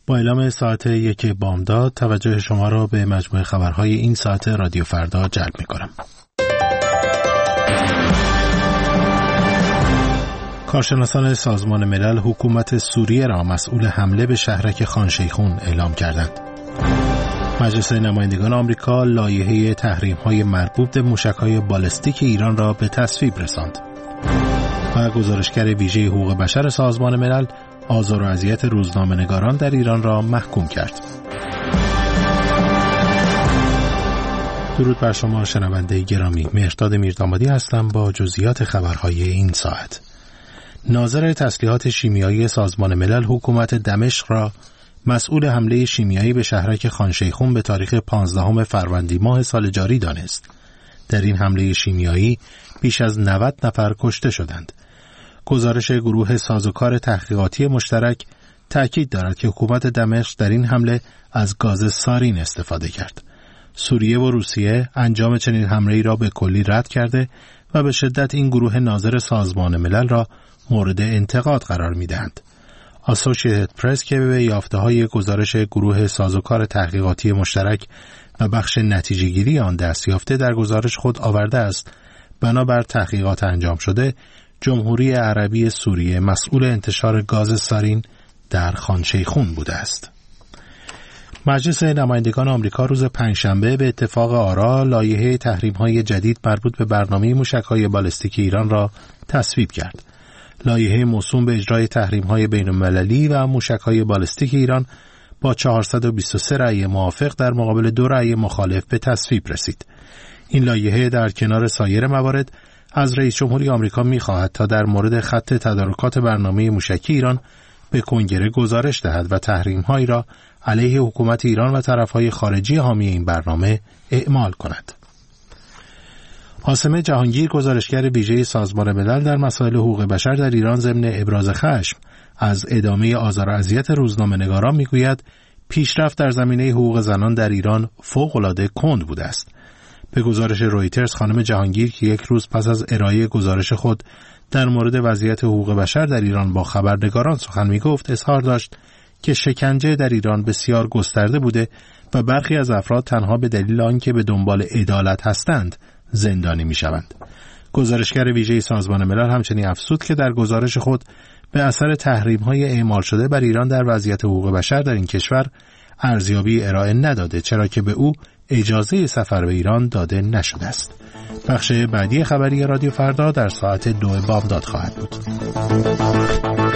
با اعلام ساعت 1 بامداد توجه شما را به مجموعه خبرهای این ساعت رادیو فردا جلب می‌کنم. کارشناسان سازمان ملل حکومت سوریه را مسئول حمله به شهرک خان شیخون اعلام کردند. مجلس نمایندگان آمریکا لایحه تحریم‌های مربوط به موشک‌های بالستیک ایران را به تصویب رساند. و گزارشگر ویژه حقوق بشر سازمان ملل آزار و اذیت روزنامه‌نگاران در ایران را محکوم کرد. درود بر شما شنونده گرامی، مهرداد میردامادی هستم با جزئیات خبرهای این ساعت. ناظر تسلیحات شیمیایی سازمان ملل حکومت دمشق را مسئول حمله شیمیایی به شهرک خان شیخون به تاریخ 15 فروردین ماه سال جاری دانست. در این حمله شیمیایی بیش از 90 نفر کشته شدند. گزارش گروه سازوکار تحقیقاتی مشترک تأکید دارد که حکومت دمشق در این حمله از گاز سارین استفاده کرد. سوریه و روسیه انجام چنین حمله‌ای را به کلی رد کرده و به شدت این گروه ناظر سازمان ملل را مورد انتقاد قرار می‌دهند. آسوشییتد پرس که به یافته‌های گزارش گروه سازوکار تحقیقاتی مشترک و بخش نتیجه‌گیری آن دست یافته در گزارش خود آورده است، بنابر تحقیقات انجام شده جمهوری عربی سوریه مسئول انتشار گاز سارین در خان شیخون بوده است. مجلس نمایندگان آمریکا روز پنجشنبه به اتفاق آرا لایحه تحریم‌های جدید مربوط به برنامه موشک‌های بالستیک ایران را تصویب کرد. لایحه موسوم به اجرای تحریم‌های بین‌المللی و موشک‌های بالستیک ایران با 423 رأی موافق در مقابل 2 رأی مخالف به تصویب رسید. این لایحه در کنار سایر موارد از رئیس جمهوری آمریکا می‌خواهد تا در مورد خط تدارکات برنامه موشکی ایران به کنگره گزارش دهد و تحریم‌هایی را علیه حکومت ایران و طرف‌های خارجی حامی این برنامه اعمال کند. عاصمه جهانگیر گزارشگر ویژه سازمان ملل در مسائل حقوق بشر در ایران ضمن ابراز خشم از ادامه آزار و اذیت روزنامه‌نگاران می‌گوید پیشرفت در زمینه حقوق زنان در ایران فوق‌العاده کند بوده است. به گزارش رویترز خانم جهانگیر که یک روز پس از ارائه گزارش خود در مورد وضعیت حقوق بشر در ایران با خبرنگاران سخن می‌گفت اظهار داشت که شکنجه در ایران بسیار گسترده بوده و برخی از افراد تنها به دلیل آنکه به دنبال عدالت هستند زندانی می‌شوند. گزارشگر ویژه سازمان ملل همچنین افزود که در گزارش خود به اثر تحریم‌های اعمال شده بر ایران در وضعیت حقوق بشر در این کشور ارزیابی ارائه نداده، چرا که به او اجازه سفر به ایران داده نشده است. بخش بعدی خبری رادیو فردا در ساعت 2 بامداد خواهد بود.